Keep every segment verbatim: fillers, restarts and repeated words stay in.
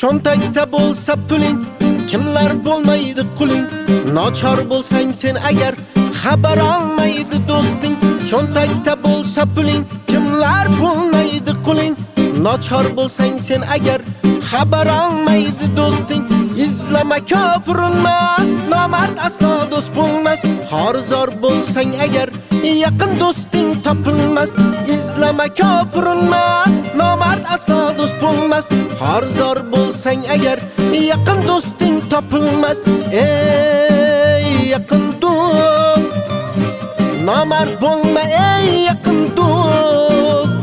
Cho'ntakda bo'lsa puling, kimlar bo'lmaydi quling. Nochor bo'lsang sen agar, xabar olmaydi do'sting. Cho'ntakda bo'lsa puling, kimlar bo'lmaydi quling. Nochor bo'lsang sen agar, xabar olmaydi do'sting. İzlama köpürünme, nomard aslo do'st bo'lmas. Xorizor bo'lsang agar, yaqin do'sting topilmas. İzlama köpürünme, nomard aslo do'st bo'lmas. Xorizor bo'lsang agar, yaqin do'sting topilmas. Ey yaqin do'st, nomard bo'lma ey yaqin do'st.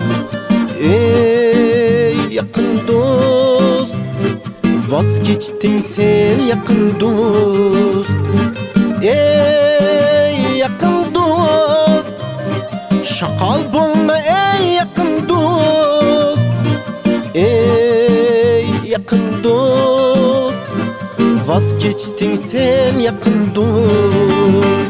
Ey yaqin do'st, voz kechding sen yaqin do'st. Ey yaqin do'st, shaqol bo'lma ey yaqin do'st. Ey yaqin do'st, voz kechding sen yaqin do'st.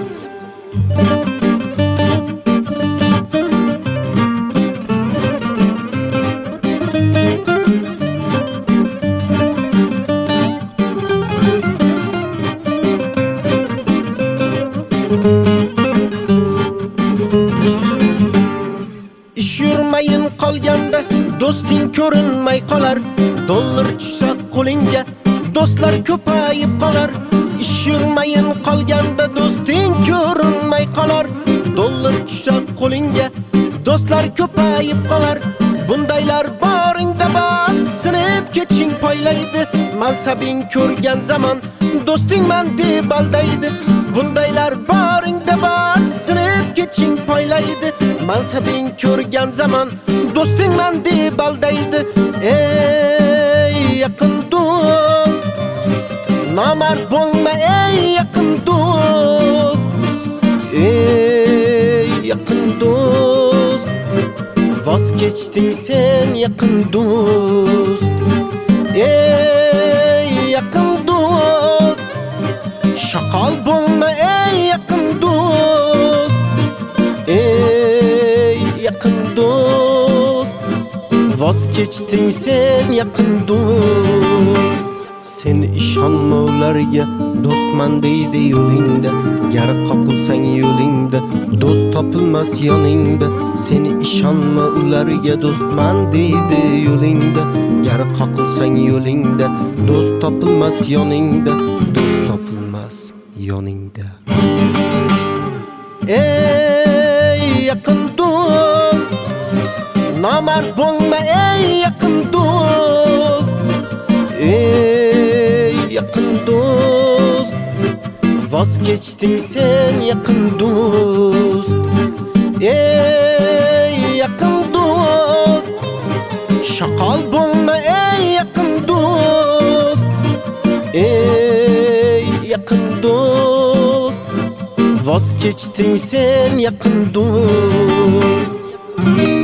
İş yurmayin qolganda do'sting ko'rinmay qolar. Dollar tushsa qo'lingga do'stlar ko'payib qolar. İş yurmayin qolganda do'sting ko'rinmay qolar. Dollar tushsa qo'lingga do'stlar ko'payib qolar. Bundaylar boringda bor, sinib ketishing poylaydi. Mansabing ko'rgan zaman do'sting men deb aldaydi. Bundaylar boringda bor, sinib ketishing poylaydi. Mansabing ko'rgan zaman do'sting men deb aldaydi. Ey yaqin do'st, nomard bo'lma ey yaqin do'st. Ey yaqin do'st, voz kechding sen yaqin do'st. Ey yaqin do'st, shaqol bo'lma ey yaqin do'st. Ey yaqin do'st, voz kechding sen yaqin do'st. Sen ishonma ularga, do'stman deydi yo'lingda. Gar qoqilsang yo'lingda, do'st topilmas yoningda. Sen ishonma ularga, do'stman deydi yo'lingda. Gar qoqilsang yo'lingda, do'st topilmas yoningda. Do'st topilmas yoningda. Ey yaqin do'st, nomard bo'lma ey yaqin do'st. Ey yaqin do'st, voz kechding sen yaqin do'st. Ey yaqin do'st, shaqol bo'lma ey yaqin do'st. Ey yaqin do'st, voz kechding sen yaqin do'st.